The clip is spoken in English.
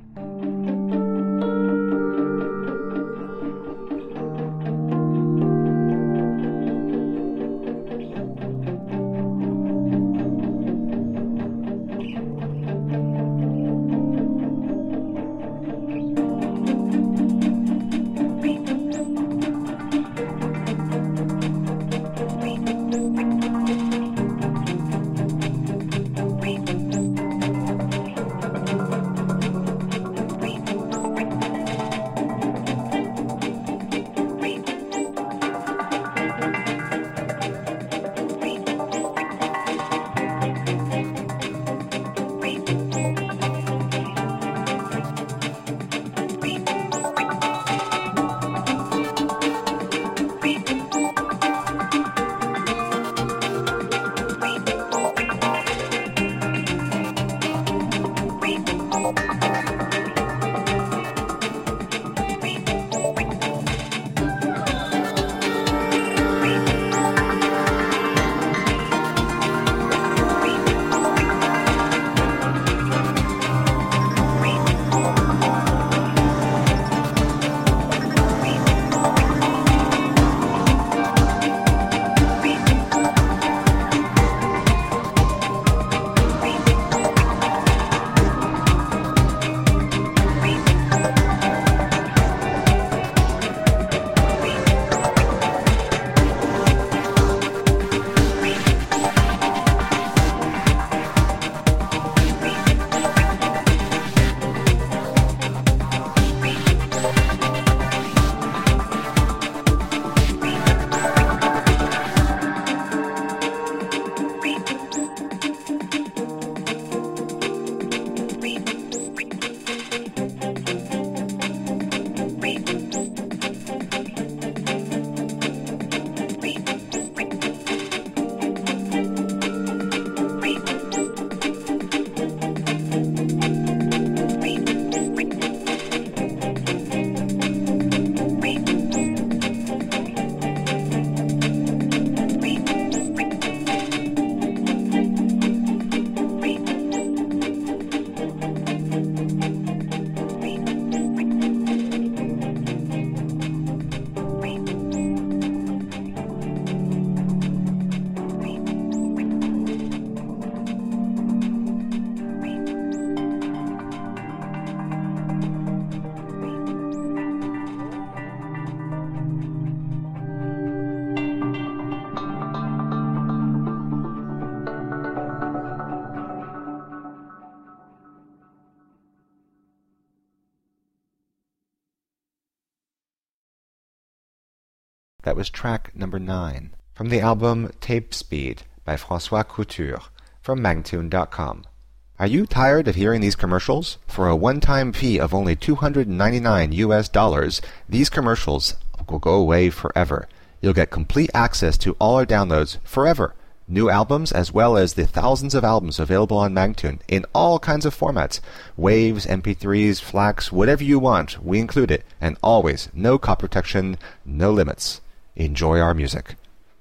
That was track number 9 from the album Tape Speed by François Couture from Magtune.com. Are you tired of hearing these commercials? For a one-time fee of only $299, these commercials will go away forever. You'll get complete access to all our downloads forever. New albums as well as the thousands of albums available on Magtune in all kinds of formats. Waves, MP3s, FLACs, whatever you want, we include it. And always, no copy protection, no limits. Enjoy our music.